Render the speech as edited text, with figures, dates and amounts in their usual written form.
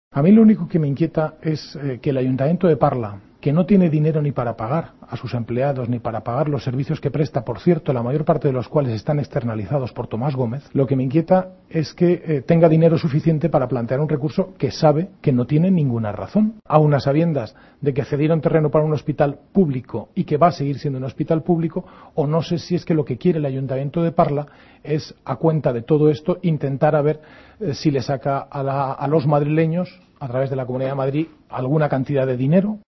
A mí lo único que me inquieta es que el Ayuntamiento de Parla, que no tiene dinero ni para pagar a sus empleados ni para pagar los servicios que presta, por cierto, la mayor parte de los cuales están externalizados por Tomás Gómez, lo que me inquieta es que tenga dinero suficiente para plantear un recurso que sabe que no tiene ninguna razón. Aun a sabiendas de que cedieron terreno para un hospital público y que va a seguir siendo un hospital público, o no sé si es que lo que quiere el Ayuntamiento de Parla es, a cuenta de todo esto, intentar a ver si le saca a los madrileños, a través de la Comunidad de Madrid, alguna cantidad de dinero.